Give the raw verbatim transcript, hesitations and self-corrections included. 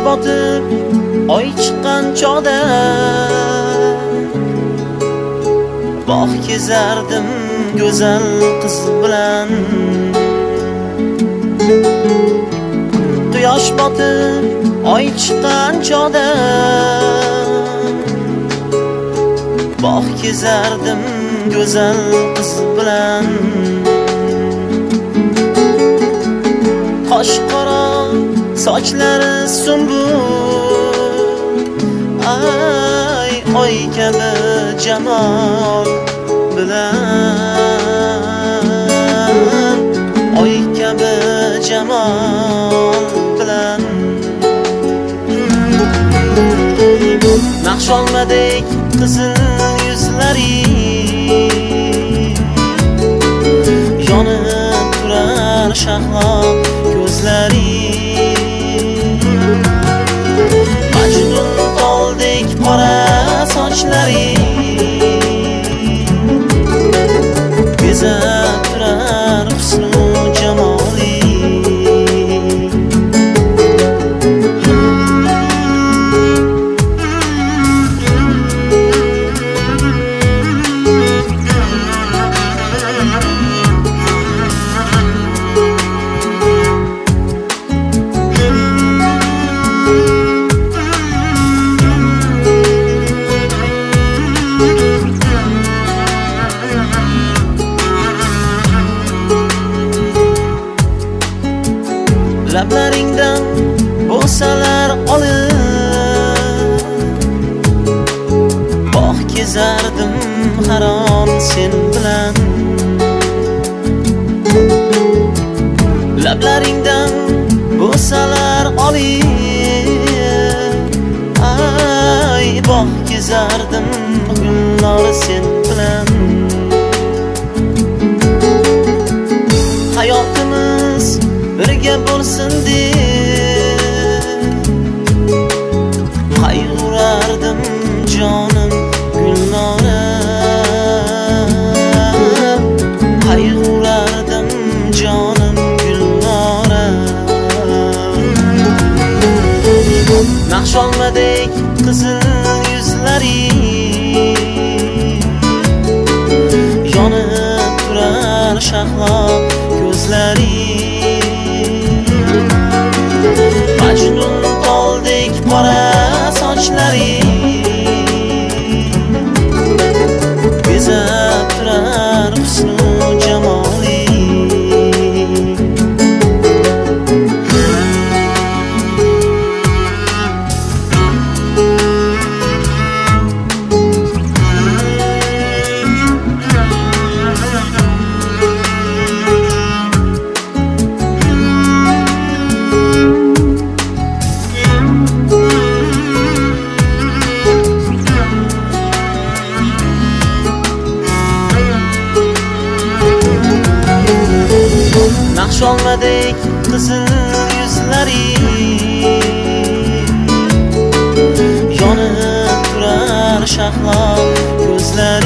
botib oy chiqqan chog'da bog' kezardim go'zal qiz bilan. Quyosh botib oy chiqqan chog'da bog' kezardim go'zal qiz bilan. Qosh qora sochlari sumbul, ay oy kabi jamol bilan, oy kabi jamol bilan. Naqsh olmadek qizil yuzlari yonib turar shahlo ko'zlari. Majnun toldek qora sochlari bezab turar husnu jamoli. Lablaringdan bo'lsalar olib bog' kezardim harom sen bilan. Lablaringdan bo'lsalar olib ay bog' kezardim gullar sen bilan. Hayotimiz birga bo'lsin deb qayg'urardim jonim Gulnora, qayg'urardim jonim Gulnora. Naqsh olmadek qizil yuzlari yonib turar shahlo ko'zlari. Majnun toldek qora sochlari bezab turar husnu jamoli. Naqsh olmadek qizil yuzlari yonib turar shahlo ko'zlari.